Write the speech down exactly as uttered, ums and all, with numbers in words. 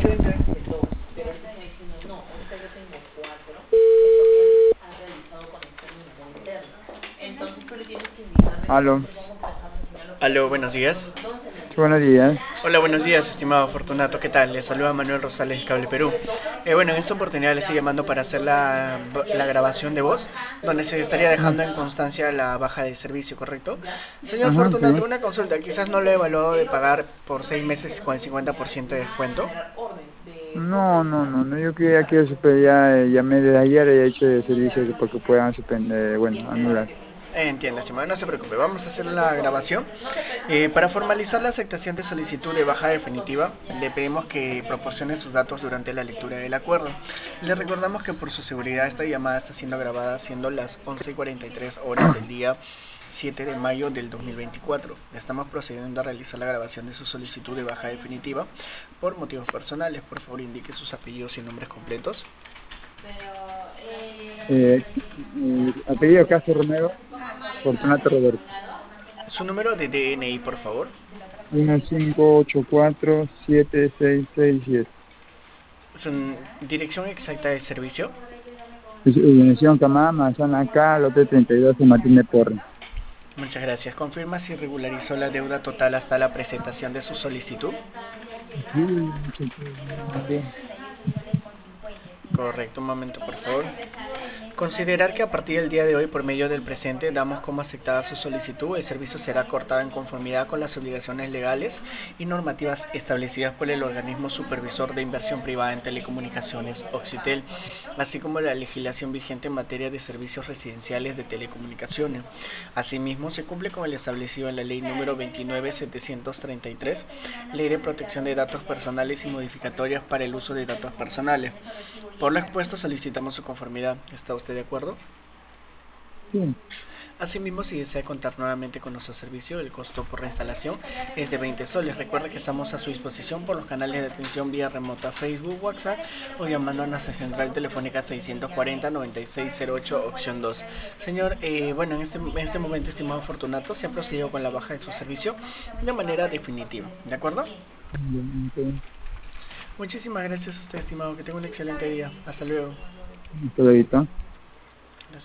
Yo entré hace dos, pero ahorita me diciendo no, ahorita yo tengo cuatro, porque han realizado conexión interna. Entonces tú le tienes que indicar. Aló. Aló, buenos días. Sí, buenos días. Hola, buenos días, estimado Fortunato. ¿Qué tal? Les saluda Manuel Rosales de Cable Perú. Eh, bueno, en esta oportunidad le estoy llamando para hacer la, la grabación de voz, donde se estaría Ah, dejando en constancia la baja de servicio, ¿correcto? Señor ajá, Fortunato, sí. una consulta. Quizás no lo he evaluado de pagar por seis meses con el cincuenta por ciento de descuento. No, no, no, no, yo que ya quiero suspender, ya eh, llamé desde ayer y he hecho de servicio que porque puedan suspender, bueno, anular. Entiendo, estimado, no se preocupe, vamos a hacer la grabación. Eh, para formalizar la aceptación de solicitud de baja definitiva, le pedimos que proporcione sus datos durante la lectura del acuerdo. Le recordamos que por su seguridad esta llamada está siendo grabada siendo las once y cuarenta y tres horas del día siete de mayo del dos mil veinticuatro. Estamos procediendo a realizar la grabación de su solicitud de baja definitiva por motivos personales. Por favor, indique sus apellidos y nombres completos. Eh, eh, apellido Castro Romero, Fortunato Roberto. Su número de D N I, por favor. uno cinco ocho cuatro siete seis seis siete. Su dirección exacta de servicio. Dirección Camama, zona K, lote treinta y dos, San Martín de Porres. Muchas gracias. ¿Confirma si regularizó la deuda total hasta la presentación de su solicitud? Sí, Correcto, un momento por favor. Considerar que a partir del día de hoy, por medio del presente, damos como aceptada su solicitud. El servicio será cortado en conformidad con las obligaciones legales y normativas establecidas por el organismo supervisor de inversión privada en telecomunicaciones, Oxitel, así como la legislación vigente en materia de servicios residenciales de telecomunicaciones. Asimismo, se cumple con el establecido en la ley número veintinueve mil setecientos treinta y tres, Ley de Protección de Datos Personales y Modificatorias para el Uso de Datos Personales. Por lo expuesto, solicitamos su conformidad. ¿Está usted de acuerdo? sí. Asimismo, si desea contar nuevamente con nuestro servicio, el costo por reinstalación es de veinte soles. Recuerde que estamos a su disposición por los canales de atención vía remota Facebook, WhatsApp o llamando a nuestra central telefónica seiscientos cuarenta, noventa y seis cero ocho, opción dos. Señor, eh, bueno, en este, en este momento, estimado Fortunato, se ha procedido con la baja de su servicio de manera definitiva. ¿De acuerdo? Bien, Muchísimas gracias a usted, estimado. Que tenga un excelente día. Hasta luego. ok. Todo bien.